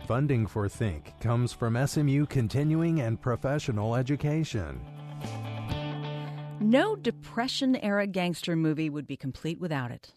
Funding for Think comes from SMU Continuing and Professional Education. No Depression-era gangster movie would be complete without it.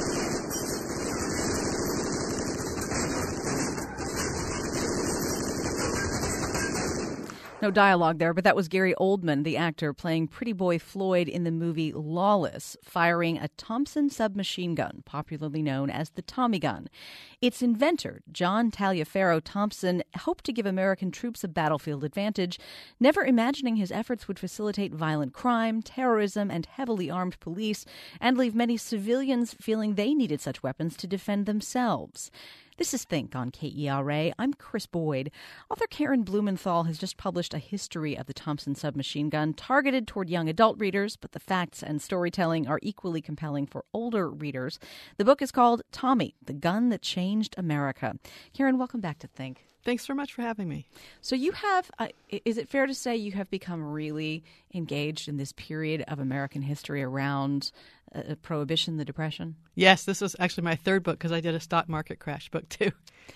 No dialogue there, but that was Gary Oldman, the actor, playing Pretty Boy Floyd in the movie Lawless, firing a Thompson submachine gun, popularly known as the Tommy gun. Its inventor, John Taliaferro Thompson, hoped to give American troops a battlefield advantage, never imagining his efforts would facilitate violent crime, terrorism, and heavily armed police, and leave many civilians feeling they needed such weapons to defend themselves. This is Think on KERA. I'm Chris Boyd. Author Karen Blumenthal has just published a history of the Thompson submachine gun targeted toward young adult readers, but the facts and storytelling are equally compelling for older readers. The book is called Tommy, the Gun That Changed America. Karen, welcome back to Think. Thanks so much for having me. So you have, is it fair to say you have become really engaged in this period of American history around Prohibition, the Depression? Yes, this was actually my third book because I did a stock market crash book too.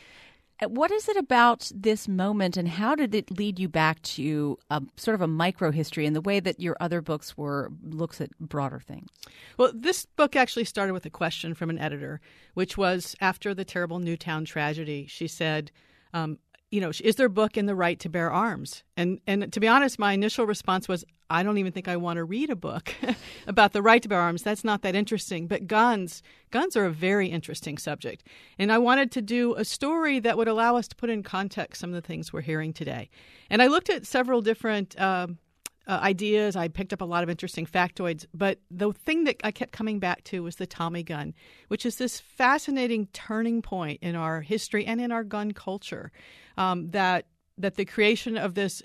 What is it about this moment, and how did it lead you back to sort of a micro history in the way that your other books looks at broader things? Well, this book actually started with a question from an editor, which was after the terrible Newtown tragedy. She said, is there a book in the right to bear arms? And to be honest, my initial response was, I don't even think I want to read a book about the right to bear arms. That's not that interesting. But guns are a very interesting subject. And I wanted to do a story that would allow us to put in context some of the things we're hearing today. And I looked at several different ideas. I picked up a lot of interesting factoids. But the thing that I kept coming back to was the Tommy gun, which is this fascinating turning point in our history and in our gun culture, that the creation of this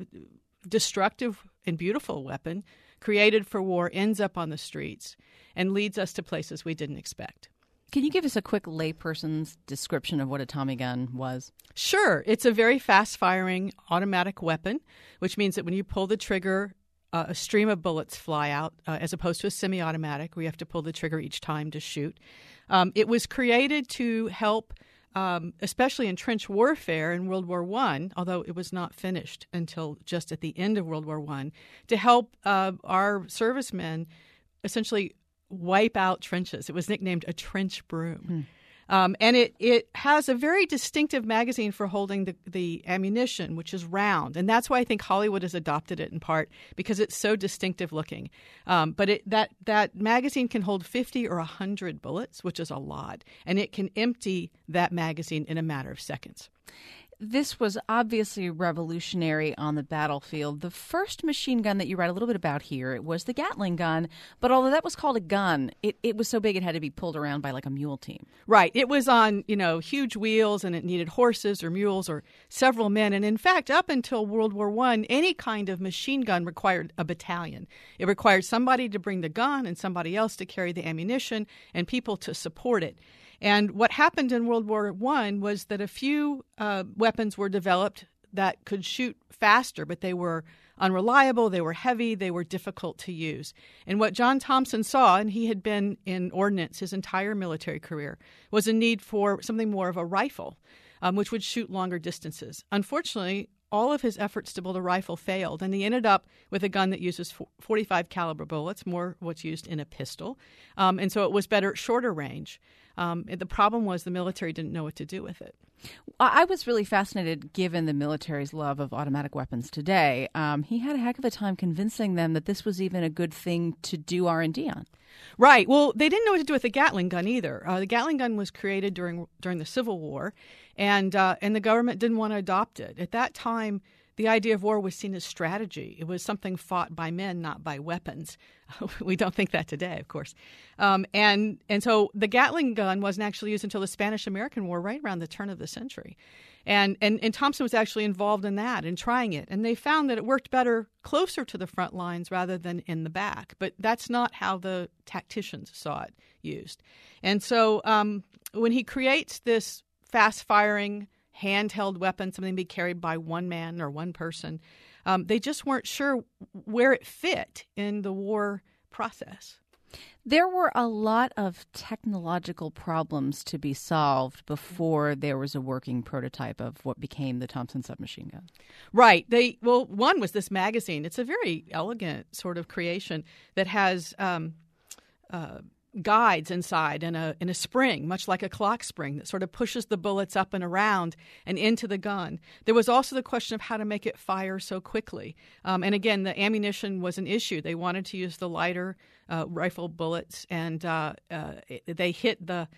destructive and beautiful weapon created for war ends up on the streets and leads us to places we didn't expect. Can you give us a quick layperson's description of what a Tommy gun was? Sure. It's a very fast-firing automatic weapon, which means that when you pull the trigger, a stream of bullets fly out, as opposed to a semi-automatic where you have to pull the trigger each time to shoot. It was created to help, especially in trench warfare in World War I, although it was not finished until just at the end of World War I, to help our servicemen essentially wipe out trenches. It was nicknamed a trench broom. And it has a very distinctive magazine for holding the ammunition, which is round. And that's why I think Hollywood has adopted it in part, because it's so distinctive looking. But that magazine can hold 50 or 100 bullets, which is a lot. And it can empty that magazine in a matter of seconds. This was obviously revolutionary on the battlefield. The first machine gun that you write a little bit about here, it was the Gatling gun. But although that was called a gun, it was so big it had to be pulled around by like a mule team. Right. It was on, huge wheels, and it needed horses or mules or several men. And in fact, up until World War I, any kind of machine gun required a battalion. It required somebody to bring the gun and somebody else to carry the ammunition and people to support it. And what happened in World War I was that a few weapons were developed that could shoot faster, but they were unreliable, they were heavy, they were difficult to use. And what John Thompson saw, and he had been in ordnance his entire military career, was a need for something more of a rifle, which would shoot longer distances. Unfortunately, all of his efforts to build a rifle failed, and he ended up with a gun that uses 45 caliber bullets, more what's used in a pistol. And so it was better at shorter range. The problem was the military didn't know what to do with it. I was really fascinated, given the military's love of automatic weapons today. He had a heck of a time convincing them that this was even a good thing to do R&D on. Right. Well, they didn't know what to do with the Gatling gun either. The Gatling gun was created during the Civil War, and the government didn't want to adopt it. At that time, the idea of war was seen as strategy. It was something fought by men, not by weapons. We don't think that today, of course. And so the Gatling gun wasn't actually used until the Spanish-American War, right around the turn of the century. And Thompson was actually involved in that and trying it. And they found that it worked better closer to the front lines rather than in the back. But that's not how the tacticians saw it used. And so when he creates this fast-firing handheld weapon, something to be carried by one man or one person, they just weren't sure where it fit in the war process. There were a lot of technological problems to be solved before there was a working prototype of what became the Thompson submachine gun. Right. One was this magazine. It's a very elegant sort of creation that has guides inside and a spring, much like a clock spring, that sort of pushes the bullets up and around and into the gun. There was also the question of how to make it fire so quickly. And again, the ammunition was an issue. They wanted to use the lighter rifle bullets, and they hit the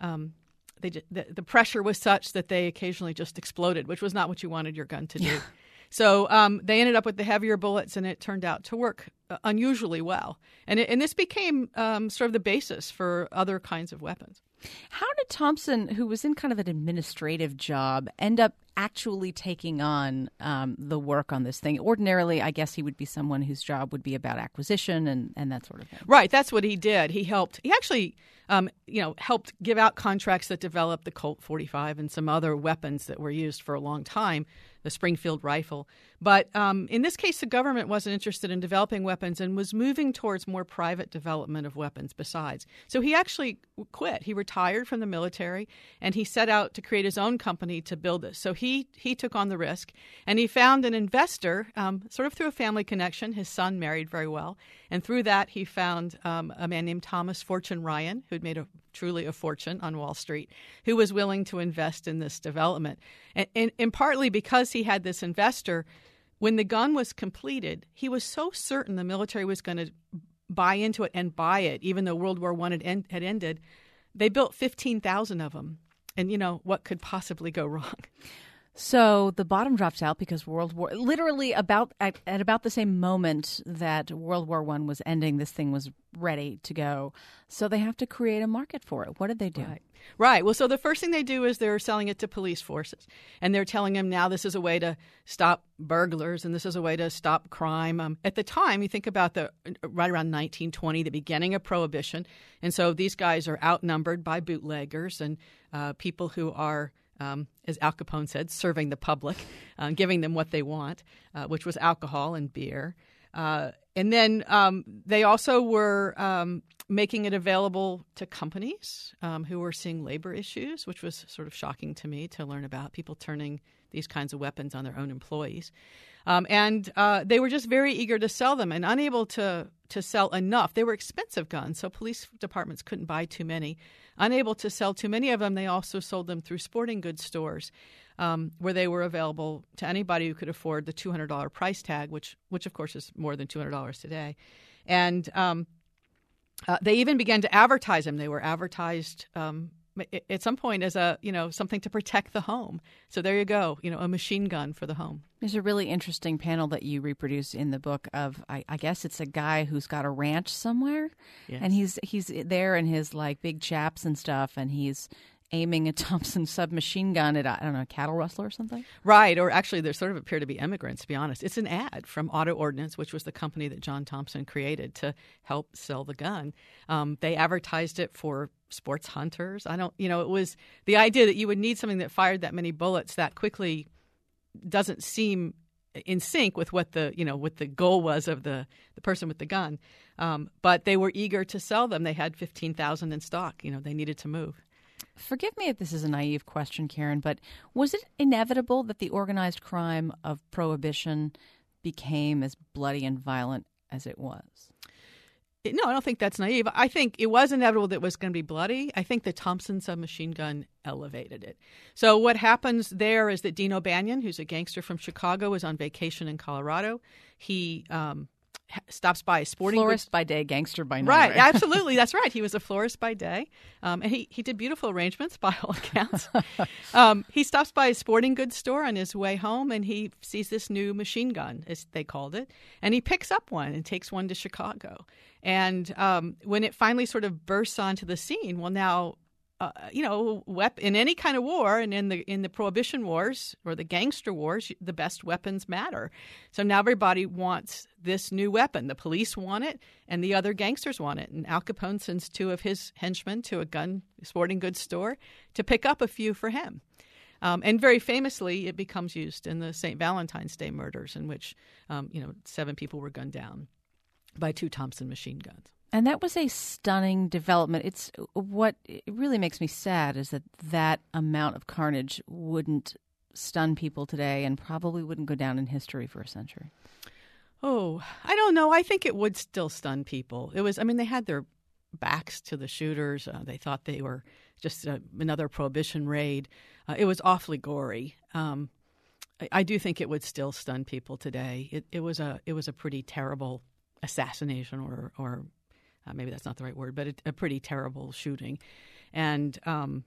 pressure was such that they occasionally just exploded, which was not what you wanted your gun to do. So they ended up with the heavier bullets, and it turned out to work unusually well. And this became sort of the basis for other kinds of weapons. How did Thompson, who was in kind of an administrative job, end up actually taking on the work on this thing? Ordinarily, I guess he would be someone whose job would be about acquisition and that sort of thing. Right. That's what he did. He actually helped give out contracts that developed the Colt 45 and some other weapons that were used for a long time, the Springfield rifle. But in this case, the government wasn't interested in developing weapons and was moving towards more private development of weapons besides. So he actually quit. He retired from the military, and he set out to create his own company to build this. So he took on the risk, and he found an investor sort of through a family connection. His son married very well. And through that, he found a man named Thomas Fortune Ryan, who'd made truly a fortune on Wall Street, who was willing to invest in this development. And partly because he had this investor, when the gun was completed, he was so certain the military was going to buy into it and buy it, even though World War I had ended. They built 15,000 of them. And, what could possibly go wrong? So the bottom drops out because literally at about the same moment that World War I was ending, this thing was ready to go. So they have to create a market for it. What did they do? Right. Well, so the first thing they do is they're selling it to police forces. And they're telling them now this is a way to stop burglars and this is a way to stop crime. At the time, you think about right around 1920, the beginning of Prohibition. And so these guys are outnumbered by bootleggers and people who are as Al Capone said, serving the public, giving them what they want, which was alcohol and beer. And then they also were making it available to companies who were seeing labor issues, which was sort of shocking to me to learn about, people turning these kinds of weapons on their own employees. And they were just very eager to sell them and unable to sell enough. They were expensive guns, so police departments couldn't buy too many. Unable to sell too many of them, they also sold them through sporting goods stores where they were available to anybody who could afford the $200 price tag, which of course is more than $200 today. And they even began to advertise them. They were advertised at some point as something to protect the home. So there you go, a machine gun for the home. There's a really interesting panel that you reproduce in the book of, I guess it's a guy who's got a ranch somewhere. Yes. And he's there in his big chaps and stuff, and he's aiming a Thompson submachine gun at, a cattle rustler or something? Right, or actually they sort of appear to be immigrants, to be honest. It's an ad from Auto Ordnance, which was the company that John Thompson created to help sell the gun. They advertised it for sports hunters. It was the idea that you would need something that fired that many bullets that quickly doesn't seem in sync with what the goal was of the person with the gun. But they were eager to sell them. They had 15,000 in stock. They needed to move. Forgive me if this is a naive question, Karen, but was it inevitable that the organized crime of Prohibition became as bloody and violent as it was? No, I don't think that's naive. I think it was inevitable that it was going to be bloody. I think the Thompson submachine gun elevated it. So what happens there is that Dean O'Banion, who's a gangster from Chicago, is on vacation in Colorado. He stops by a sporting florist goods by day, gangster by night. Right, absolutely, that's right. He was a florist by day, and he did beautiful arrangements by all accounts. He stops by a sporting goods store on his way home, and he sees this new machine gun, as they called it, and he picks up one and takes one to Chicago. And when it finally sort of bursts onto the scene, well, now in any kind of war, and in the Prohibition Wars or the gangster wars, the best weapons matter. So now everybody wants this new weapon. The police want it, and the other gangsters want it. And Al Capone sends two of his henchmen to a sporting goods store to pick up a few for him. And very famously, it becomes used in the St. Valentine's Day murders, in which 7 people were gunned down by 2 Thompson machine guns. And that was a stunning development. It's what it really makes me sad is that amount of carnage wouldn't stun people today and probably wouldn't go down in history for a century. Oh, I don't know. I think it would still stun people. They had their backs to the shooters. They thought they were just another prohibition raid. It was awfully gory. I do think it would still stun people today. It was a pretty terrible assassination, or maybe that's not the right word, but a pretty terrible shooting, and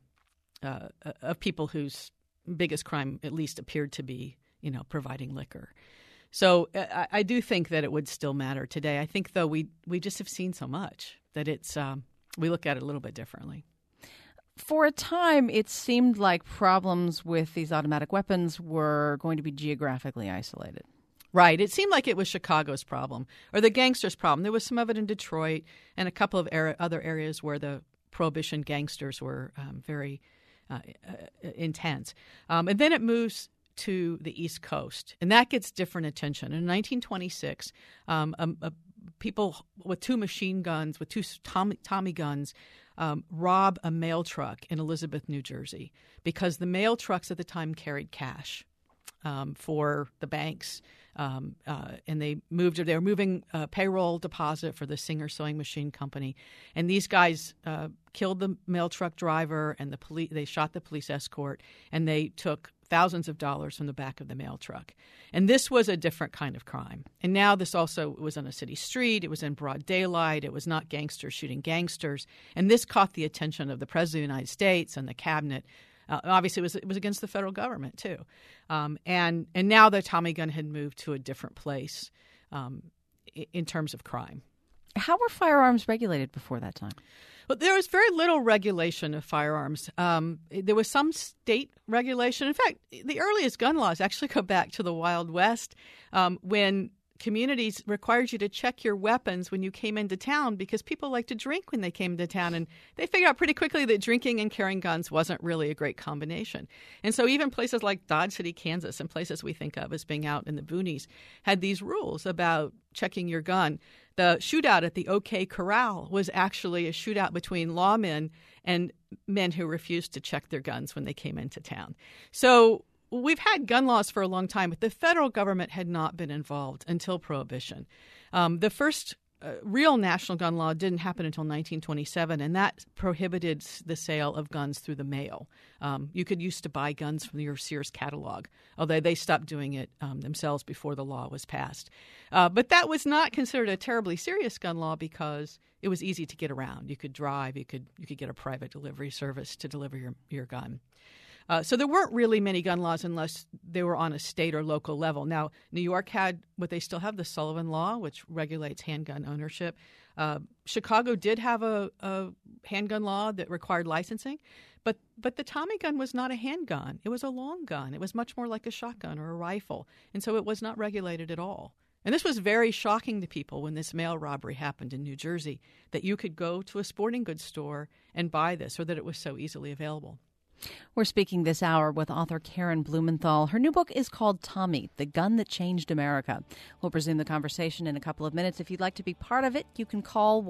of people whose biggest crime at least appeared to be, providing liquor. So I do think that it would still matter today. I think, though, we just have seen so much that we look at it a little bit differently. For a time, it seemed like problems with these automatic weapons were going to be geographically isolated. Right. It seemed like it was Chicago's problem or the gangsters' problem. There was some of it in Detroit and a couple of other areas where the Prohibition gangsters were very intense. And then it moves to the East Coast, and that gets different attention. In 1926, people with two machine guns, with two Tommy guns, rob a mail truck in Elizabeth, New Jersey, because the mail trucks at the time carried cash for the banks, and they were moving a payroll deposit for the Singer Sewing Machine Company, and these guys killed the mail truck driver, and they shot the police escort, and they took thousands of dollars from the back of the mail truck. And this was a different kind of crime. And now this also was on a city street. It was in broad daylight. It was not gangsters shooting gangsters. And this caught the attention of the President of the United States and the cabinet. Obviously, it was against the federal government, too. And now the Tommy gun had moved to a different place in terms of crime. How were firearms regulated before that time? Well, there was very little regulation of firearms. There was some state regulation. In fact, the earliest gun laws actually go back to the Wild West, when communities required you to check your weapons when you came into town because people liked to drink when they came to town. And they figured out pretty quickly that drinking and carrying guns wasn't really a great combination. And so even places like Dodge City, Kansas, and places we think of as being out in the boonies had these rules about checking your gun. The shootout at the OK Corral was actually a shootout between lawmen and men who refused to check their guns when they came into town. So we've had gun laws for a long time, but the federal government had not been involved until Prohibition. The first real national gun law didn't happen until 1927, and that prohibited the sale of guns through the mail. You used to buy guns from your Sears catalog, although they stopped doing it themselves before the law was passed. But that was not considered a terribly serious gun law because it was easy to get around. You could drive. You could get a private delivery service to deliver your gun. So there weren't really many gun laws unless they were on a state or local level. Now, New York had what they still have, the Sullivan Law, which regulates handgun ownership. Chicago did have a handgun law that required licensing, but the Tommy gun was not a handgun. It was a long gun. It was much more like a shotgun or a rifle, and so it was not regulated at all. And this was very shocking to people when this mail robbery happened in New Jersey, that you could go to a sporting goods store and buy this, or that it was so easily available. We're speaking this hour with author Karen Blumenthal. Her new book is called Tommy, The Gun That Changed America. We'll resume the conversation in a couple of minutes. If you'd like to be part of it, you can call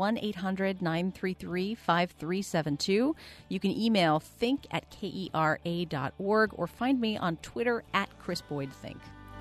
1-800-933-5372. You can email think@kera.org or find me on Twitter @ChrisBoydThink.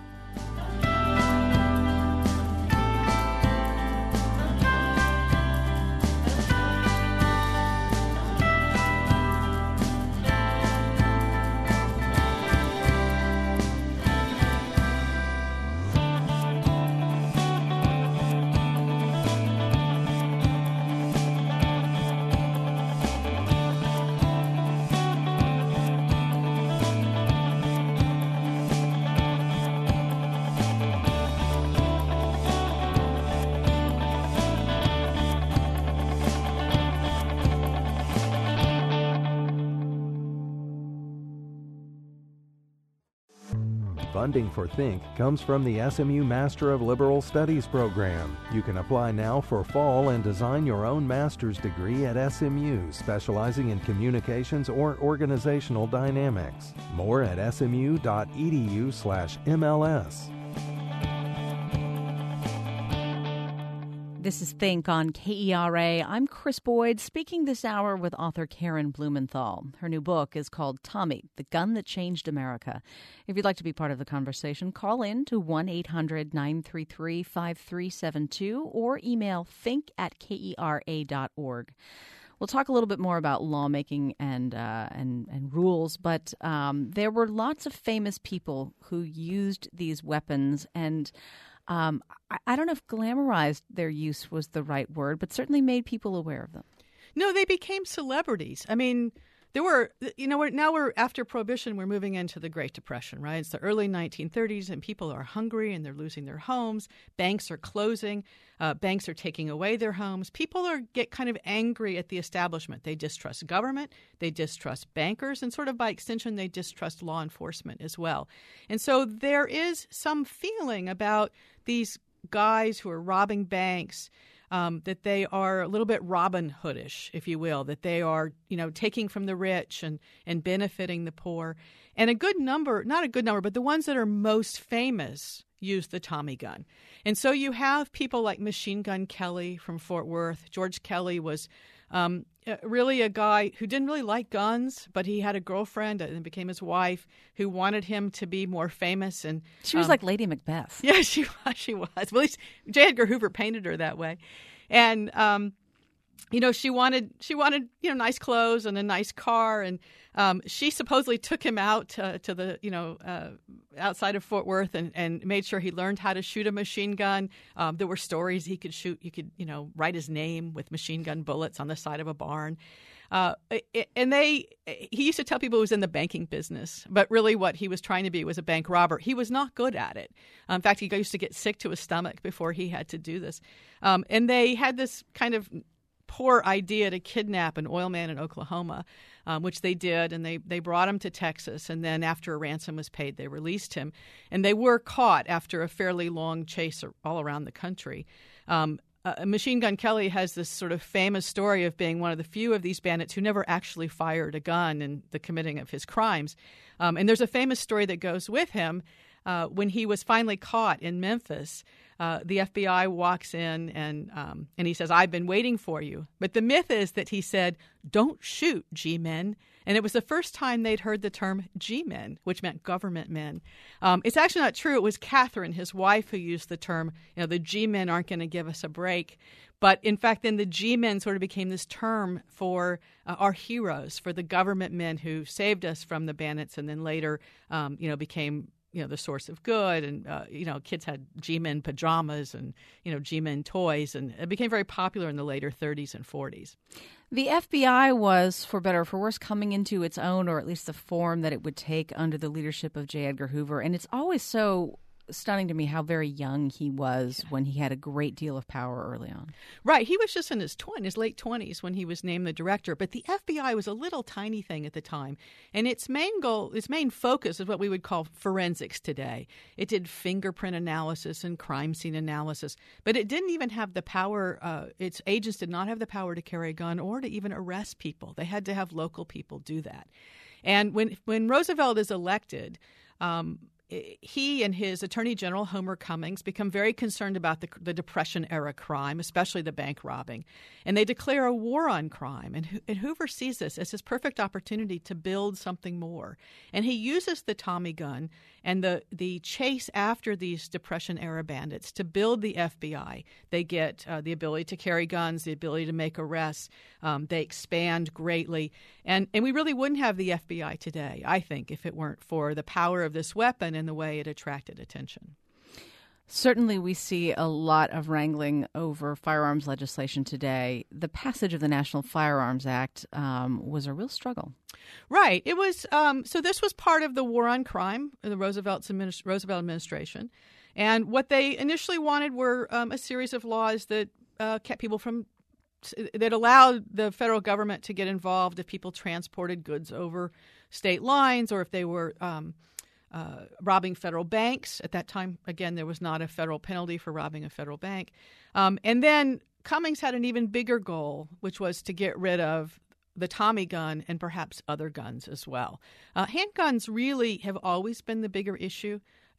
Funding for Think comes from the SMU Master of Liberal Studies program. You can apply now for fall and design your own master's degree at SMU, specializing in communications or organizational dynamics. More at smu.edu/MLS. This is Think on KERA. I'm Chris Boyd, speaking this hour with author Karen Blumenthal. Her new book is called Tommy, The Gun That Changed America. If you'd like to be part of the conversation, call in to 1-800-933-5372 or email think@kera.org. We'll talk a little bit more about lawmaking and rules, but there were lots of famous people who used these weapons, and I don't know if glamorized their use was the right word, but certainly made people aware of them. No, they became celebrities. I mean, there were, now we're after Prohibition, we're moving into the Great Depression, right? It's the early 1930s, and people are hungry and they're losing their homes. Banks are closing. Banks are taking away their homes. People get kind of angry at the establishment. They distrust government. They distrust bankers. And sort of by extension, they distrust law enforcement as well. And so there is some feeling about these guys who are robbing banks that they are a little bit Robin Hoodish, if you will, that they are, taking from the rich and benefiting the poor. And not a good number, but the ones that are most famous use the Tommy gun. And so you have people like Machine Gun Kelly from Fort Worth. George Kelly was really a guy who didn't really like guns, but he had a girlfriend and became his wife who wanted him to be more famous. And she was like Lady Macbeth. Yeah, she was. Well, at least J. Edgar Hoover painted her that way. And she wanted nice clothes and a nice car, and she supposedly took him out to the outside of Fort Worth and made sure he learned how to shoot a machine gun. There were stories he could shoot. You could write his name with machine gun bullets on the side of a barn. He used to tell people he was in the banking business, but really what he was trying to be was a bank robber. He was not good at it. In fact, he used to get sick to his stomach before he had to do this. And they had this kind of poor idea to kidnap an oil man in Oklahoma, which they did, and they brought him to Texas, and then after a ransom was paid, they released him. And they were caught after a fairly long chase all around the country. Machine Gun Kelly has this sort of famous story of being one of the few of these bandits who never actually fired a gun in the committing of his crimes. And there's a famous story that goes with him. When he was finally caught in Memphis, the FBI walks in and he says, "I've been waiting for you." But the myth is that he said, "Don't shoot, G-men." And it was the first time they'd heard the term G-men, which meant government men. It's actually not true. It was Catherine, his wife, who used the term, the G-men aren't going to give us a break. But in fact, then the G-men sort of became this term for our heroes, for the government men who saved us from the bandits and then later, became the source of good, and kids had G-men pajamas and G-men toys, and it became very popular in the later 30s and 40s. The FBI was, for better or for worse, coming into its own, or at least the form that it would take under the leadership of J. Edgar Hoover, and it's always so stunning to me how very young he was when he had a great deal of power early on. Right. He was just in his late 20s when he was named the director. But the FBI was a little tiny thing at the time. And its main focus is what we would call forensics today. It did fingerprint analysis and crime scene analysis. But it didn't even have the power. Its agents did not have the power to carry a gun or to even arrest people. They had to have local people do that. And when Roosevelt is elected, he and his Attorney General, Homer Cummings, become very concerned about the Depression-era crime, especially the bank robbing. And they declare a war on crime. And Hoover sees this as his perfect opportunity to build something more. And he uses the Tommy gun and the chase after these Depression-era bandits to build the FBI. They get the ability to carry guns, the ability to make arrests. They expand greatly. And we really wouldn't have the FBI today, I think, if it weren't for the power of this weapon and the way it attracted attention. Certainly, we see a lot of wrangling over firearms legislation today. The passage of the National Firearms Act was a real struggle. Right. It was. So this was part of the war on crime, the Roosevelt administration. And what they initially wanted were a series of laws that kept people that allowed the federal government to get involved if people transported goods over state lines or if they were robbing federal banks. At that time, again, there was not a federal penalty for robbing a federal bank. And then Cummings had an even bigger goal, which was to get rid of the Tommy gun and perhaps other guns as well. Handguns really have always been the bigger issue.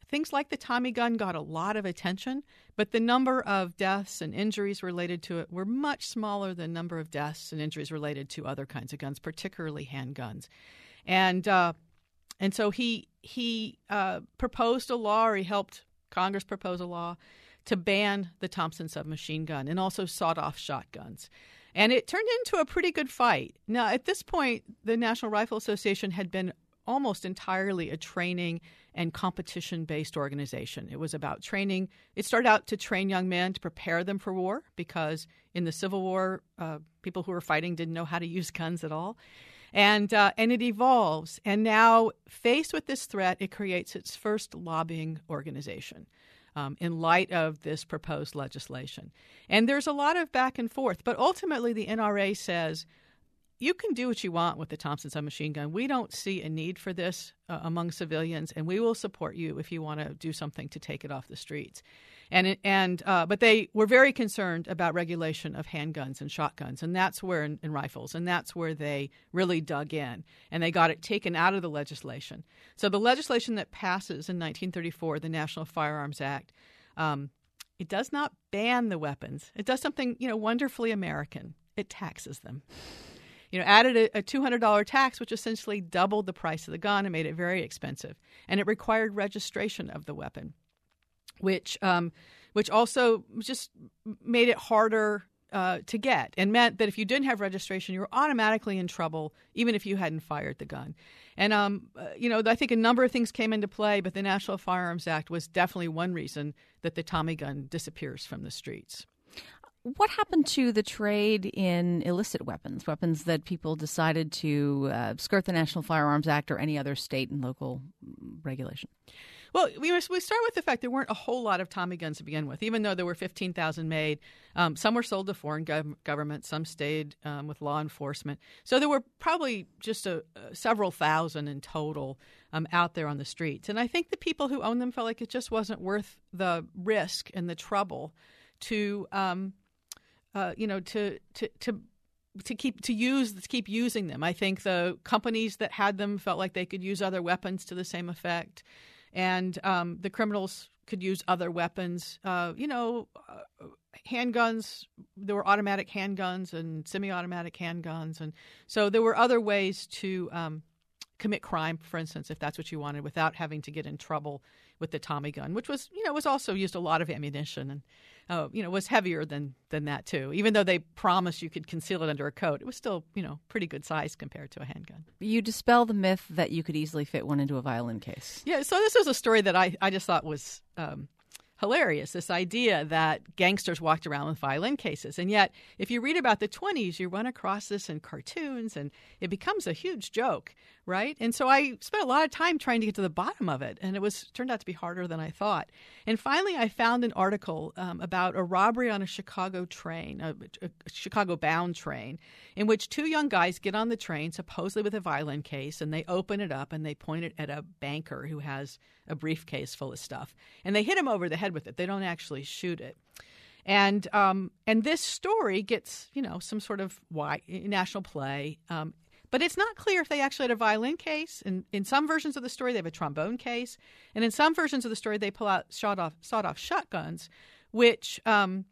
things like the Tommy gun got a lot of attention, but the number of deaths and injuries related to it were much smaller than the number of deaths and injuries related to other kinds of guns, particularly handguns. And so he proposed a law, or he helped Congress propose a law to ban the Thompson submachine gun and also sawed-off shotguns. And it turned into a pretty good fight. Now, at this point, the National Rifle Association had been almost entirely a training and competition-based organization. It was about training. It started out to train young men to prepare them for war, because in the Civil War, people who were fighting didn't know how to use guns at all. And it evolves. And now, faced with this threat, it creates its first lobbying organization in light of this proposed legislation. And there's a lot of back and forth. But ultimately, the NRA says, you can do what you want with the Thompson submachine gun. We don't see a need for this among civilians, and we will support you if you want to do something to take it off the streets. But they were very concerned about regulation of handguns and shotguns, and that's where in rifles, and that's where they really dug in, and they got it taken out of the legislation. So the legislation that passes in 1934, the National Firearms Act, it does not ban the weapons. It does something, wonderfully American. It taxes them. Added a $200 tax, which essentially doubled the price of the gun and made it very expensive, and it required registration of the weapon, which also just made it harder to get, and meant that if you didn't have registration, you were automatically in trouble, even if you hadn't fired the gun. And I think a number of things came into play, but the National Firearms Act was definitely one reason that the Tommy gun disappears from the streets. What happened to the trade in illicit weapons that people decided to skirt the National Firearms Act or any other state and local regulation? Well, we start with the fact there weren't a whole lot of Tommy guns to begin with, even though there were 15,000 made. Some were sold to foreign governments. Some stayed with law enforcement. So there were probably just several thousand in total out there on the streets. And I think the people who owned them felt like it just wasn't worth the risk and the trouble to keep using them. I think the companies that had them felt like they could use other weapons to the same effect, and the criminals could use other weapons. Handguns. There were automatic handguns and semi-automatic handguns, and so there were other ways to commit crime, for instance, if that's what you wanted, without having to get in trouble with the Tommy gun, which was also used a lot of ammunition and was heavier than that too. Even though they promised you could conceal it under a coat, it was still pretty good size compared to a handgun. You dispel the myth that you could easily fit one into a violin case. Yeah, so this was a story that I just thought was hilarious, this idea that gangsters walked around with violin cases. And yet, if you read about the 1920s, you run across this in cartoons, and it becomes a huge joke, right? And so I spent a lot of time trying to get to the bottom of it, and it turned out to be harder than I thought. And finally, I found an article about a robbery on a Chicago train, a Chicago-bound train, in which two young guys get on the train, supposedly with a violin case, and they open it up, and they point it at a banker who has a briefcase full of stuff. And they hit him over the head with it. They don't actually shoot it. And this story gets, some sort of national play. But it's not clear if they actually had a violin case. In some versions of the story, they have a trombone case. And in some versions of the story, they pull out sawed-off shotguns, which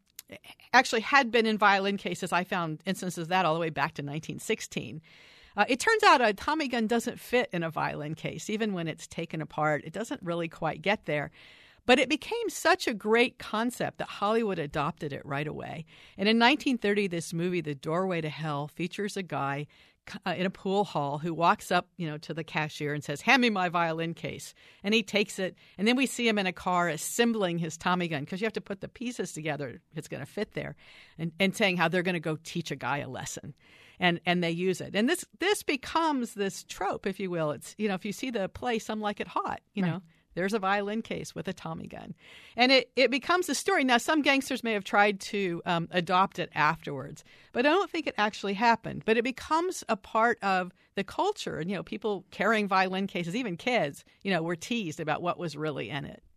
actually had been in violin cases. I found instances of that all the way back to 1916. It turns out a Tommy gun doesn't fit in a violin case. Even when it's taken apart, it doesn't really quite get there. But it became such a great concept that Hollywood adopted it right away. And in 1930, this movie, The Doorway to Hell, features a guy in a pool hall who walks up, to the cashier and says, "Hand me my violin case." And he takes it. And then we see him in a car assembling his Tommy gun, because you have to put the pieces together if it's going to fit there, and saying how they're going to go teach a guy a lesson. And they use it. And this becomes this trope, if you will. It's, if you see the play Some Like It Hot, right. There's a violin case with a Tommy gun. And it becomes a story. Now, some gangsters may have tried to adopt it afterwards, but I don't think it actually happened. But it becomes a part of the culture. And, people carrying violin cases, even kids, were teased about what was really in it.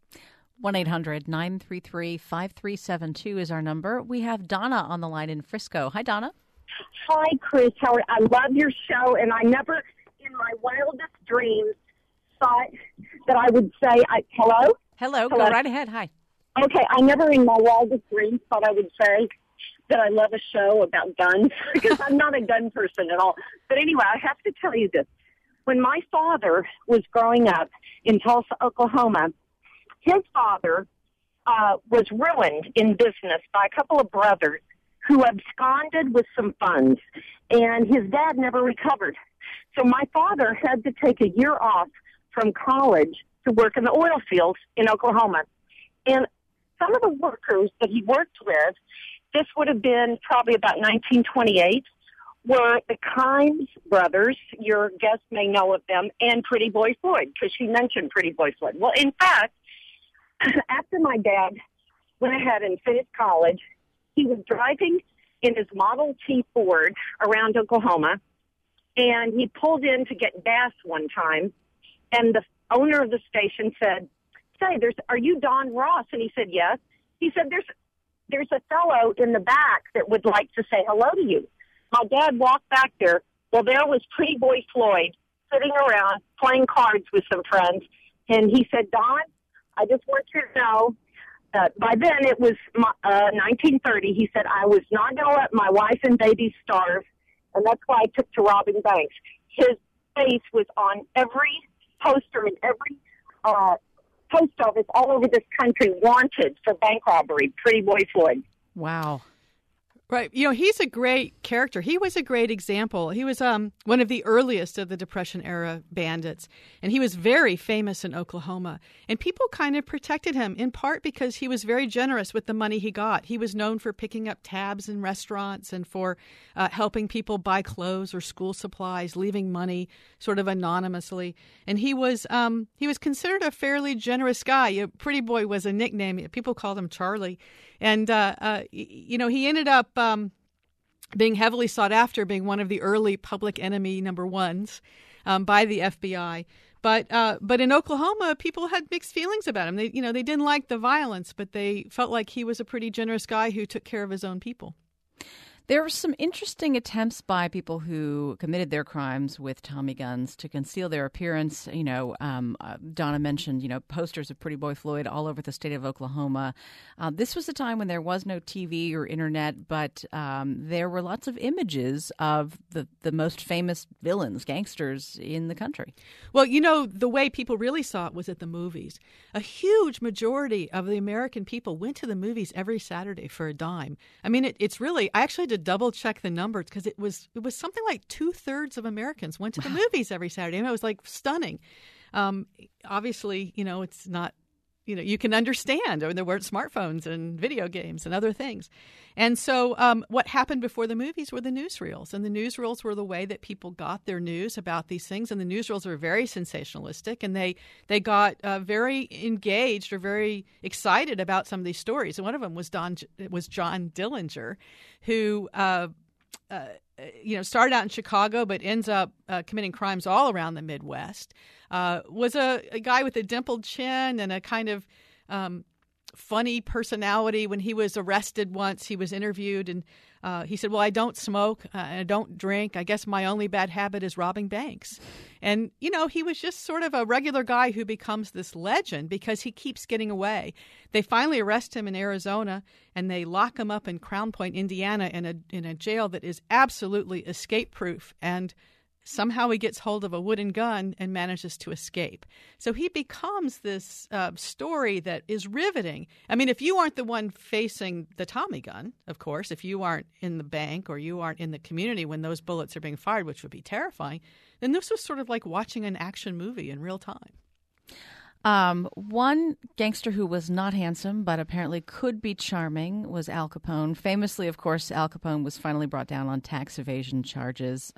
1-800-933-5372 is our number. We have Donna on the line in Frisco. Hi, Donna. Hi, Chris. I love your show, and I never in my wildest dreams thought that I would say, hello? Hello, go right ahead. Hi. Okay, I never in my wildest dreams thought I would say that I love a show about guns because I'm not a gun person at all. But anyway, I have to tell you this. When my father was growing up in Tulsa, Oklahoma, his father was ruined in business by a couple of brothers who absconded with some funds, and his dad never recovered. So my father had to take a year off from college to work in the oil fields in Oklahoma. And some of the workers that he worked with, this would have been probably about 1928, were the Kimes brothers. Your guest may know of them, and Pretty Boy Floyd, because she mentioned Pretty Boy Floyd. Well, in fact, after my dad went ahead and finished college, he was driving in his Model T Ford around Oklahoma, and he pulled in to get gas one time, and the owner of the station said, "Say, are you Don Ross?" And he said, "Yes." He said, there's a fellow in the back that would like to say hello to you. My dad walked back there. Well, there was Pretty Boy Floyd sitting around playing cards with some friends, and he said, "Don, I just want you to know that by then it was 1930. He said, I was not going to let my wife and baby starve, and that's why I took to robbing banks." His face was on every poster in every post office all over this country, wanted for bank robbery, Pretty Boy Floyd. Wow. Right. You know, he's a great character. He was a great example. He was one of the earliest of the Depression-era bandits, and he was very famous in Oklahoma. And people kind of protected him, in part because he was very generous with the money he got. He was known for picking up tabs in restaurants and for helping people buy clothes or school supplies, leaving money sort of anonymously. And he was considered a fairly generous guy. Pretty Boy was a nickname. People called him Charlie. And, he ended up being heavily sought after, being one of the early public enemy number ones by the FBI. But in Oklahoma, people had mixed feelings about him. They didn't like the violence, but they felt like he was a pretty generous guy who took care of his own people. There were some interesting attempts by people who committed their crimes with Tommy guns to conceal their appearance. Donna mentioned, posters of Pretty Boy Floyd all over the state of Oklahoma. This was a time when there was no TV or internet, but there were lots of images of the most famous villains, gangsters in the country. Well, the way people really saw it was at the movies. A huge majority of the American people went to the movies every Saturday for a dime. I mean, it's really, I actually had to double check the numbers because it was something like 2/3 of Americans went to the movies every Saturday. And it was like stunning. Obviously, it's not, you can understand. There weren't smartphones and video games and other things. And so what happened before the movies were the newsreels. And the newsreels were the way that people got their news about these things. And the newsreels were very sensationalistic. And they got very engaged or very excited about some of these stories. And one of them was John Dillinger, who started out in Chicago but ends up committing crimes all around the Midwest. Was a guy with a dimpled chin and a kind of funny personality. When he was arrested once, he was interviewed, and he said, "Well, I don't smoke, I don't drink. I guess my only bad habit is robbing banks." And, he was just sort of a regular guy who becomes this legend because he keeps getting away. They finally arrest him in Arizona, and they lock him up in Crown Point, Indiana, in a jail that is absolutely escape-proof. And somehow he gets hold of a wooden gun and manages to escape. So he becomes this story that is riveting. I mean, if you aren't the one facing the Tommy gun, of course, if you aren't in the bank or you aren't in the community when those bullets are being fired, which would be terrifying, then this was sort of like watching an action movie in real time. One gangster who was not handsome but apparently could be charming was Al Capone. Famously, of course, Al Capone was finally brought down on tax evasion charges.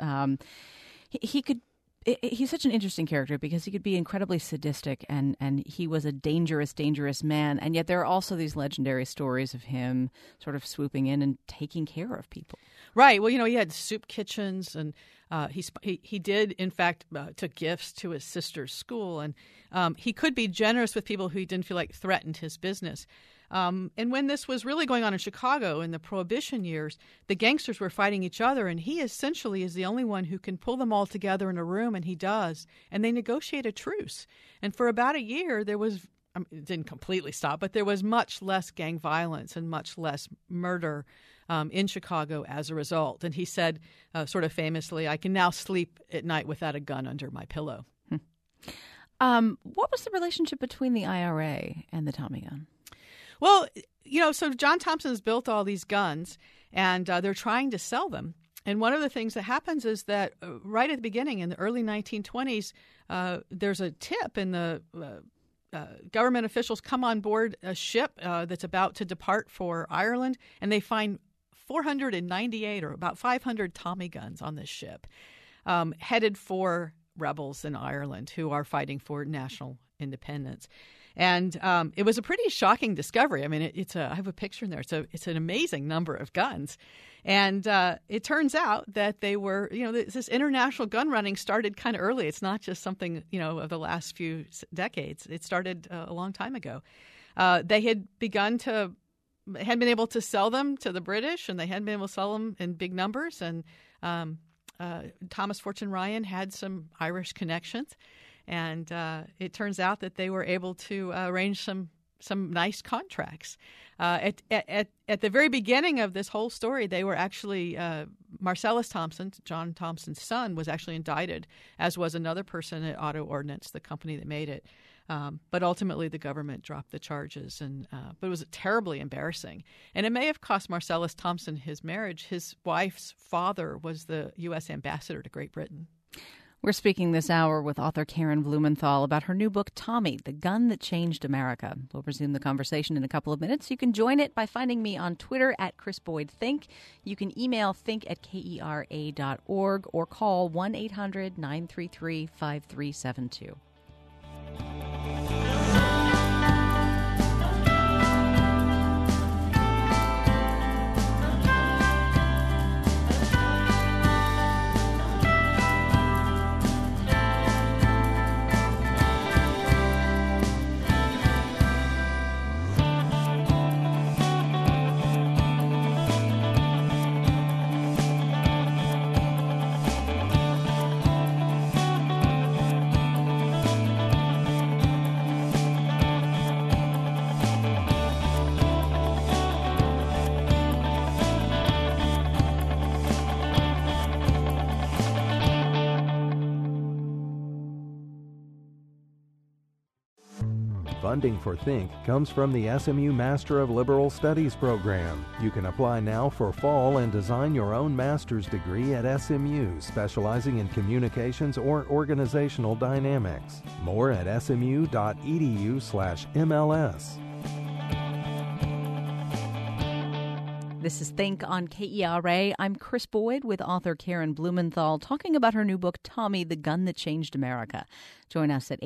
He's such an interesting character because he could be incredibly sadistic and he was a dangerous man. And yet there are also these legendary stories of him sort of swooping in and taking care of people. Right. Well, he had soup kitchens and He did, in fact, took gifts to his sister's school, and he could be generous with people who he didn't feel like threatened his business. And when this was really going on in Chicago in the Prohibition years, the gangsters were fighting each other, and he essentially is the only one who can pull them all together in a room, and he does. And they negotiate a truce. And for about a year, there was, it didn't completely stop, but there was much less gang violence and much less murder in Chicago as a result. And he said, sort of famously, "I can now sleep at night without a gun under my pillow." What was the relationship between the IRA and the Tommy gun? Well, so John Thompson's built all these guns, and they're trying to sell them. And one of the things that happens is that right at the beginning, in the early 1920s, there's a tip, and the government officials come on board a ship that's about to depart for Ireland, and they find 498 or about 500 Tommy guns on this ship, headed for rebels in Ireland who are fighting for national independence. And it was a pretty shocking discovery. I mean, I have a picture in there. It's an amazing number of guns. And it turns out that they were, this international gun running started kind of early. It's not just something, of the last few decades. It started a long time ago. They had been able to sell them to the British, and they hadn't been able to sell them in big numbers. And Thomas Fortune Ryan had some Irish connections. And it turns out that they were able to arrange some nice contracts. At the very beginning of this whole story, they were actually Marcellus Thompson, John Thompson's son, was actually indicted, as was another person at Auto Ordnance, the company that made it. But ultimately, the government dropped the charges, but it was terribly embarrassing. And it may have cost Marcellus Thompson his marriage. His wife's father was the U.S. ambassador to Great Britain. We're speaking this hour with author Karen Blumenthal about her new book, Tommy, The Gun That Changed America. We'll resume the conversation in a couple of minutes. You can join it by finding me on Twitter at Chris Boyd Think. You can email think@kera.org or call 1-800-933-5372. Funding for Think comes from the SMU Master of Liberal Studies program. You can apply now for fall and design your own master's degree at SMU, specializing in communications or organizational dynamics. More at smu.edu/MLS. This is Think on KERA. I'm Chris Boyd with author Karen Blumenthal talking about her new book, Tommy, The Gun That Changed America. Join us at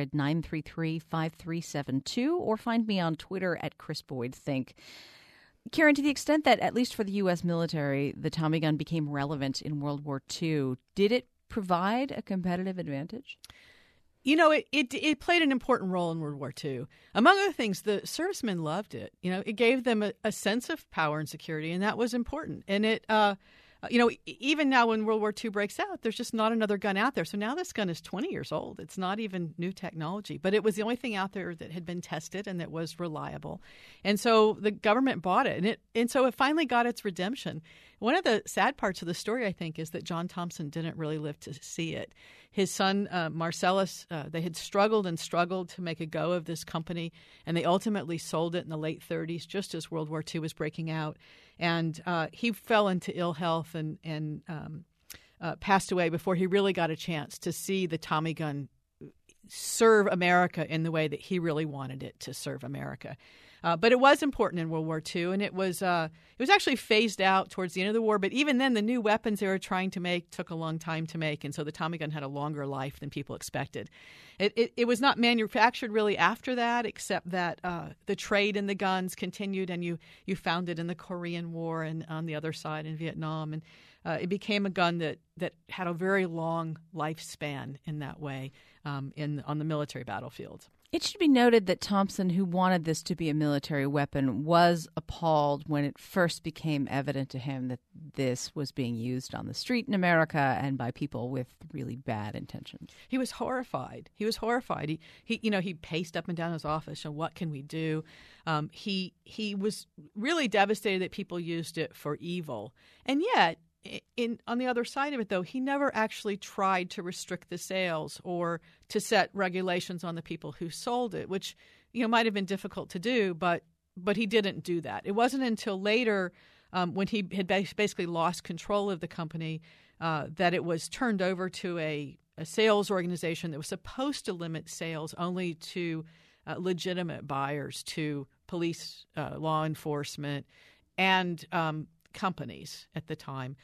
800-933-5372 or find me on Twitter at Chris Boyd Think. Karen, to the extent that, at least for the U.S. military, the Tommy gun became relevant in World War II, did it provide a competitive advantage? It played an important role in World War II. Among other things, the servicemen loved it. It gave them a sense of power and security, and that was important. And it, even now when World War II breaks out, there's just not another gun out there. So now this gun is 20 years old. It's not even new technology, but it was the only thing out there that had been tested and that was reliable. And so the government bought it, and so it finally got its redemption. One of the sad parts of the story, I think, is that John Thompson didn't really live to see it. His son, Marcellus, they had struggled to make a go of this company, and they ultimately sold it in the late 30s, just as World War II was breaking out. And he fell into ill health and passed away before he really got a chance to see the Tommy gun serve America in the way that he really wanted it to serve America. But it was important in World War II, and it was actually phased out towards the end of the war. But even then, the new weapons they were trying to make took a long time to make, and so the Tommy gun had a longer life than people expected. It was not manufactured really after that, except that the trade in the guns continued, and you found it in the Korean War and on the other side in Vietnam, and it became a gun that had a very long lifespan in that way on the military battlefield. It should be noted that Thompson, who wanted this to be a military weapon, was appalled when it first became evident to him that this was being used on the street in America and by people with really bad intentions. He was horrified. He paced up and down his office, and what can we do? He was really devastated that people used it for evil. And yet, on the other side of it, though, he never actually tried to restrict the sales or to set regulations on the people who sold it, which might have been difficult to do, but he didn't do that. It wasn't until later, when he had basically lost control of the company, that it was turned over to a sales organization that was supposed to limit sales only to legitimate buyers, to police, law enforcement, and companies at the time.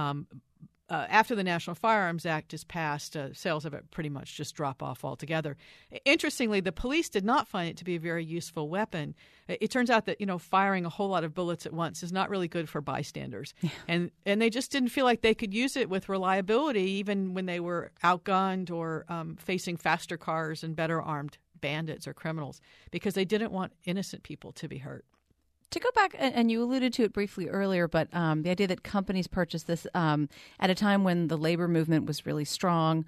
After the National Firearms Act is passed, sales of it pretty much just drop off altogether. Interestingly, the police did not find it to be a very useful weapon. It turns out that firing a whole lot of bullets at once is not really good for bystanders, and they just didn't feel like they could use it with reliability, even when they were outgunned or facing faster cars and better armed bandits or criminals, because they didn't want innocent people to be hurt. To go back, and you alluded to it briefly earlier, but the idea that companies purchased this at a time when the labor movement was really strong,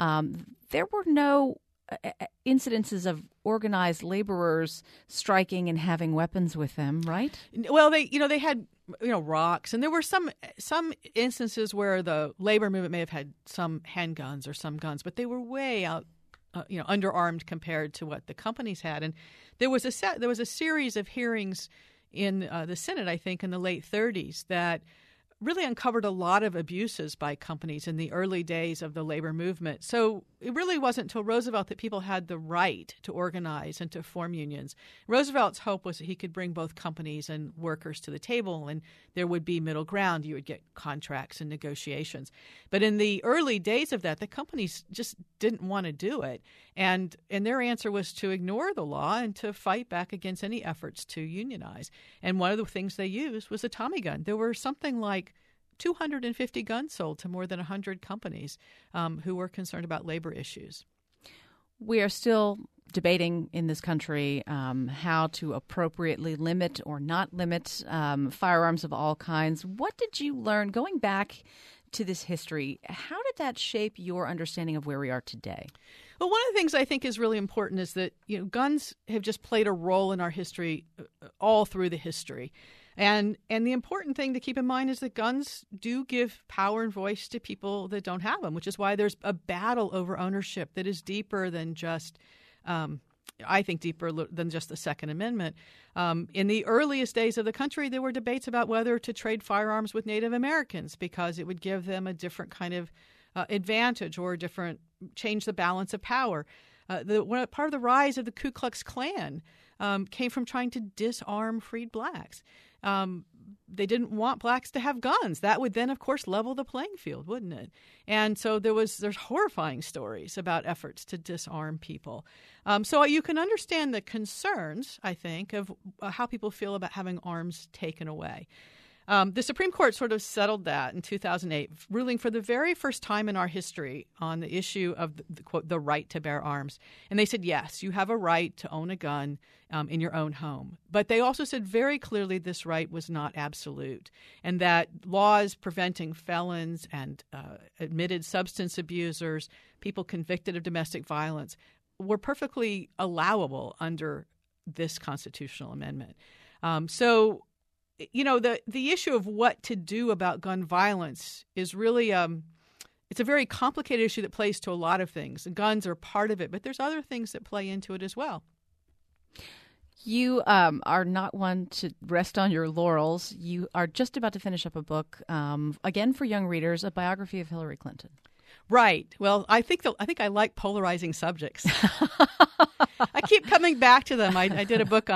there were no incidences of organized laborers striking and having weapons with them, right? Well, they had rocks, and there were some instances where the labor movement may have had some handguns or some guns, but they were way out, underarmed compared to what the companies had. And there was a series of hearings in the Senate, I think, in the late 30s that really uncovered a lot of abuses by companies in the early days of the labor movement. So it really wasn't until Roosevelt that people had the right to organize and to form unions. Roosevelt's hope was that he could bring both companies and workers to the table, and there would be middle ground. You would get contracts and negotiations. But in the early days of that, the companies just didn't want to do it. And their answer was to ignore the law and to fight back against any efforts to unionize. And one of the things they used was a Tommy gun. There were something like 250 guns sold to more than 100 companies who were concerned about labor issues. We are still debating in this country how to appropriately limit or not limit firearms of all kinds. What did you learn going back to this history? How did that shape your understanding of where we are today? Well, one of the things I think is really important is that guns have just played a role in our history all through the history. And the important thing to keep in mind is that guns do give power and voice to people that don't have them, which is why there's a battle over ownership that is deeper than just, I think, deeper than just the Second Amendment. In the earliest days of the country, there were debates about whether to trade firearms with Native Americans because it would give them a different kind of advantage or change the balance of power. Part of the rise of the Ku Klux Klan came from trying to disarm freed blacks. They didn't want blacks to have guns. That would then, of course, level the playing field, wouldn't it? And so there's horrifying stories about efforts to disarm people. So you can understand the concerns, I think, of how people feel about having arms taken away. The Supreme Court sort of settled that in 2008, ruling for the very first time in our history on the issue of the right to bear arms. And they said, yes, you have a right to own a gun in your own home. But they also said very clearly this right was not absolute, and that laws preventing felons and admitted substance abusers, people convicted of domestic violence, were perfectly allowable under this constitutional amendment. So the issue of what to do about gun violence is really it's a very complicated issue that plays to a lot of things. Guns are part of it, but there's other things that play into it as well. You are not one to rest on your laurels. You are just about to finish up a book, again for young readers, a biography of Hillary Clinton. Right. Well, I think I like polarizing subjects. I keep coming back to them. I did a book on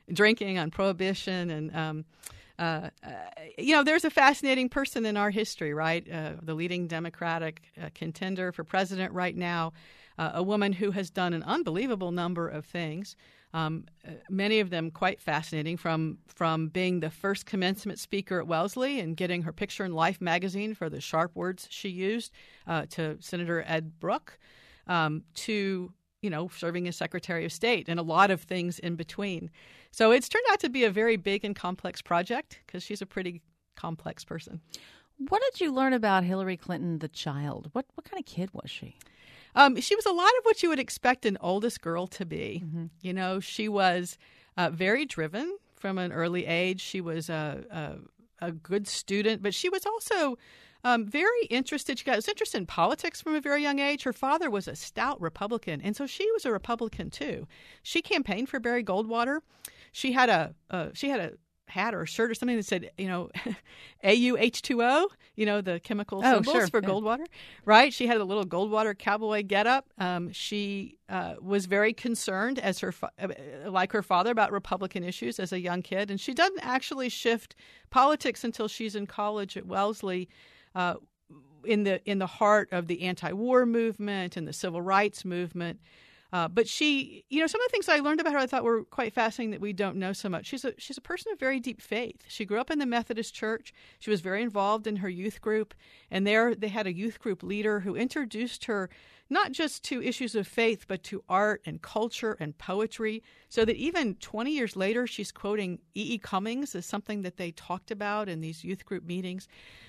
drinking, on prohibition, and there's a fascinating person in our history, right? The leading Democratic contender for president right now, a woman who has done an unbelievable number of things. Many of them quite fascinating, from being the first commencement speaker at Wellesley and getting her picture in Life magazine for the sharp words she used, to Senator Ed Brooke, to serving as Secretary of State, and a lot of things in between. So it's turned out to be a very big and complex project because she's a pretty complex person. What did you learn about Hillary Clinton, the child? What kind of kid was she? She was a lot of what you would expect an oldest girl to be. Mm-hmm. She was very driven from an early age. She was a good student, but she was also very interested. She was interested in politics from a very young age. Her father was a stout Republican, and so she was a Republican too. She campaigned for Barry Goldwater. She had a hat or a shirt or something that said, AuH2O, the chemical symbols for Goldwater, right? She had a little Goldwater cowboy getup. She was very concerned, as like her father, about Republican issues as a young kid, and she doesn't actually shift politics until she's in college at Wellesley. In the heart of the anti-war movement and the civil rights movement. But she, some of the things I learned about her I thought were quite fascinating that we don't know so much. She's a person of very deep faith. She grew up in the Methodist Church. She was very involved in her youth group. And there they had a youth group leader who introduced her not just to issues of faith, but to art and culture and poetry, so that even 20 years later, she's quoting E.E. Cummings as something that they talked about in these youth group meetings.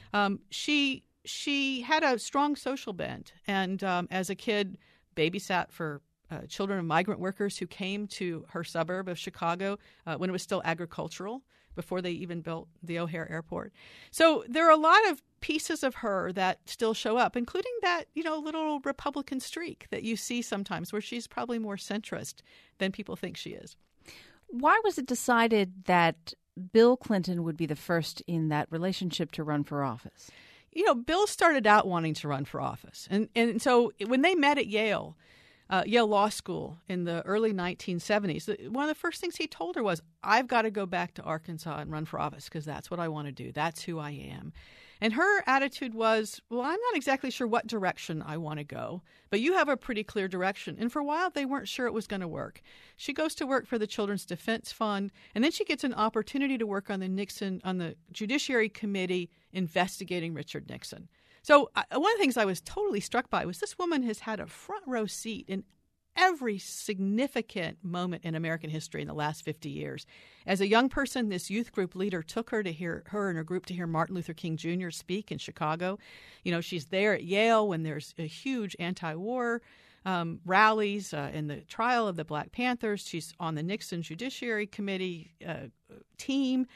She had a strong social bent, and as a kid, babysat for children of migrant workers who came to her suburb of Chicago when it was still agricultural, before they even built the O'Hare Airport. So there are a lot of pieces of her that still show up, including that, little Republican streak that you see sometimes, where she's probably more centrist than people think she is. Why was it decided that Bill Clinton would be the first in that relationship to run for office? Bill started out wanting to run for office. And so when they met at Yale Law School in the early 1970s, one of the first things he told her was, I've got to go back to Arkansas and run for office because that's what I want to do. That's who I am. And her attitude was, well, I'm not exactly sure what direction I want to go, but you have a pretty clear direction. And for a while, they weren't sure it was going to work. She goes to work for the Children's Defense Fund, and then she gets an opportunity to work on the Judiciary Committee investigating Richard Nixon. So one of the things I was totally struck by was this woman has had a front row seat in every significant moment in American history in the last 50 years. As a young person, this youth group leader took her and her group to hear Martin Luther King Jr. speak in Chicago. She's there at Yale when there's a huge anti-war rallies in the trial of the Black Panthers. She's on the Nixon Judiciary Committee team.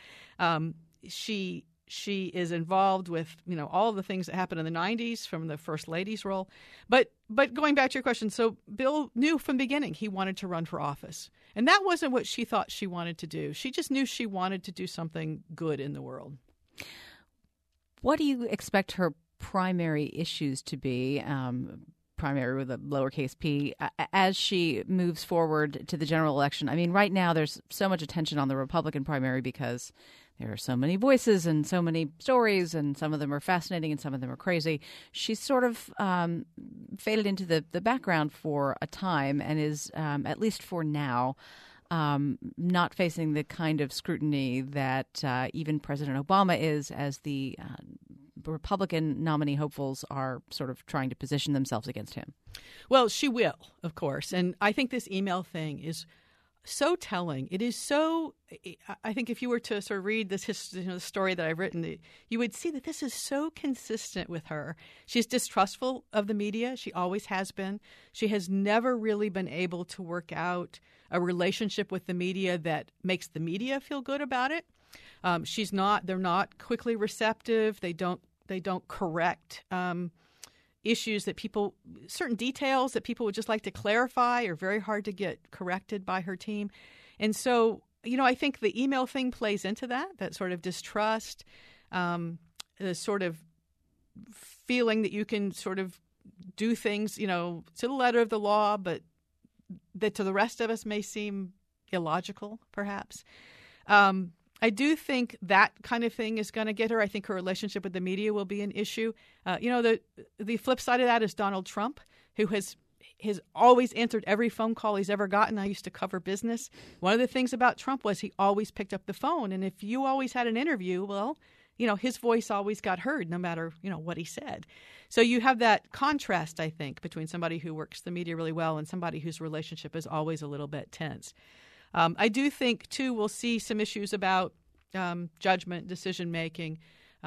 She is involved with, all of the things that happened in the 90s from the First Lady's role. But going back to your question, so Bill knew from the beginning he wanted to run for office. And that wasn't what she thought she wanted to do. She just knew she wanted to do something good in the world. What do you expect her primary issues to be, primary with a lowercase p, as she moves forward to the general election? I mean, right now there's so much attention on the Republican primary because there are so many voices and so many stories, and some of them are fascinating and some of them are crazy. She's sort of faded into the background for a time and is, at least for now, not facing the kind of scrutiny that even President Obama is, as the Republican nominee hopefuls are sort of trying to position themselves against him. Well, she will, of course. And I think this email thing is so telling. It is so, I think if you were to sort of read this the story that I've written, you would see that this is so consistent with her. She's distrustful of the media. She always has been. She has never really been able to work out a relationship with the media that makes the media feel good about it. They're not quickly receptive. They don't correct issues that certain details that people would just like to clarify are very hard to get corrected by her team. And so, I think the email thing plays into that sort of distrust, the sort of feeling that you can sort of do things, to the letter of the law, but that to the rest of us may seem illogical, perhaps. I do think that kind of thing is going to get her. I think her relationship with the media will be an issue. The flip side of that is Donald Trump, who has always answered every phone call he's ever gotten. I used to cover business. One of the things about Trump was he always picked up the phone. And if you always had an interview, well, his voice always got heard no matter, what he said. So you have that contrast, I think, between somebody who works the media really well and somebody whose relationship is always a little bit tense. I do think, too, we'll see some issues about judgment, decision-making.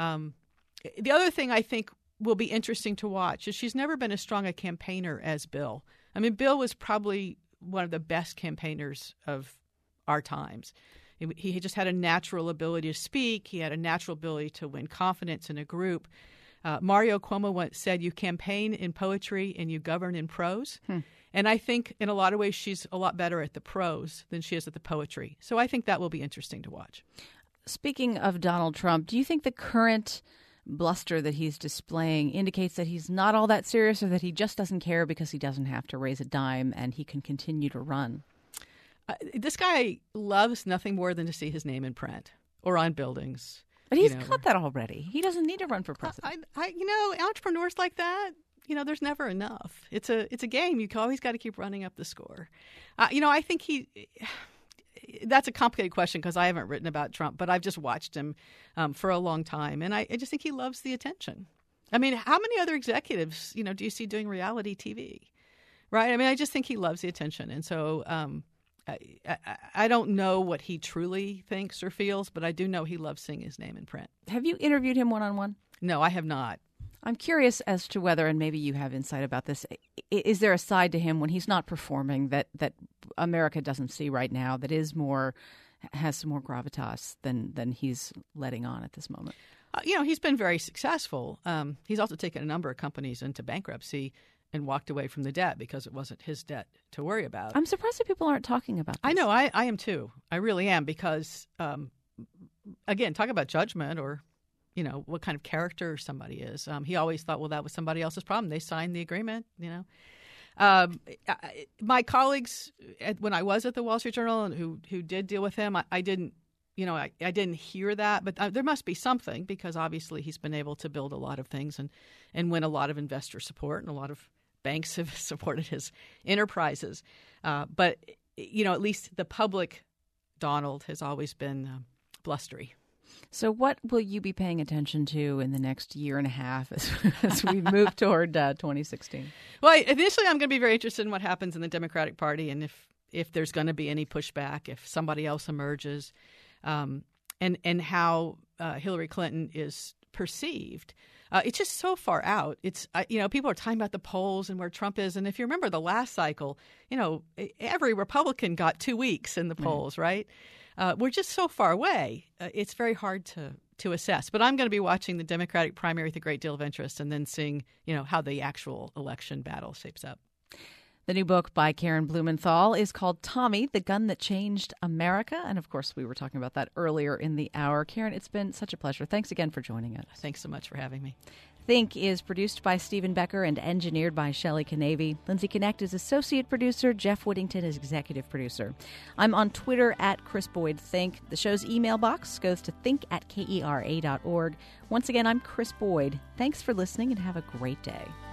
The other thing I think will be interesting to watch is she's never been as strong a campaigner as Bill. I mean, Bill was probably one of the best campaigners of our times. He just had a natural ability to speak. He had a natural ability to win confidence in a group. Mario Cuomo once said, you campaign in poetry and you govern in prose. And I think in a lot of ways she's a lot better at the prose than she is at the poetry. So I think that will be interesting to watch. Speaking of Donald Trump, do you think the current bluster that he's displaying indicates that he's not all that serious, or that he just doesn't care because he doesn't have to raise a dime and he can continue to run? This guy loves nothing more than to see his name in print or on buildings. But he's got that already. He doesn't need to run for president. Entrepreneurs like that, there's never enough. It's a game. You always got to keep running up the score. I think that's a complicated question because I haven't written about Trump, but I've just watched him for a long time, and I just think he loves the attention. I mean, how many other executives, do you see doing reality TV, right? I mean, I just think he loves the attention, and so I don't know what he truly thinks or feels, but I do know he loves seeing his name in print. Have you interviewed him one-on-one? No, I have not. I'm curious as to whether, and maybe you have insight about this, is there a side to him when he's not performing that America doesn't see right now that has some more gravitas than he's letting on at this moment? He's been very successful. He's also taken a number of companies into bankruptcy and walked away from the debt because it wasn't his debt to worry about. I'm surprised that people aren't talking about this. I know. I am too. I really am because, again, talk about judgment or what kind of character somebody is. He always thought, well, that was somebody else's problem. They signed the agreement, My colleagues, when I was at the Wall Street Journal and who did deal with him, I didn't hear that. But there must be something because obviously he's been able to build a lot of things and win a lot of investor support, and a lot of banks have supported his enterprises. But at least the public Donald has always been blustery. So what will you be paying attention to in the next year and a half as we move toward 2016? Well, initially I'm going to be very interested in what happens in the Democratic Party and if there's going to be any pushback, if somebody else emerges, and how Hillary Clinton is perceived. It's just so far out. It's people are talking about the polls and where Trump is, and if you remember the last cycle, every Republican got 2 weeks in the polls, right? We're just so far away. It's very hard to assess. But I'm going to be watching the Democratic primary with a great deal of interest, and then seeing how the actual election battle shapes up. The new book by Karen Blumenthal is called Tommy, The Gun That Changed America. And, of course, we were talking about that earlier in the hour. Karen, it's been such a pleasure. Thanks again for joining us. Thanks so much for having me. Think is produced by Stephen Becker and engineered by Shelley Canavy. Lindsay Connect is associate producer. Jeff Whittington is executive producer. I'm on Twitter at Chris Boyd Think. The show's email box goes to think@kera.org. Once again, I'm Chris Boyd. Thanks for listening and have a great day.